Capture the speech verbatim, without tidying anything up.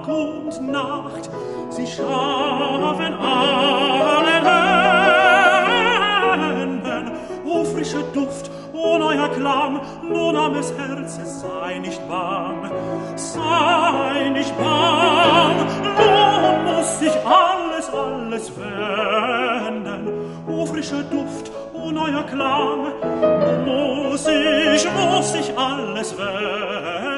Tag und Nacht, sie schaffen alle Wenden. O frischer Duft, o neuer Klang, nun armes Herz, sei nicht bang, sei nicht bang, nun muss sich alles, alles wenden. O frischer Duft, o neuer Klang, nun muss sich, muss sich alles wenden.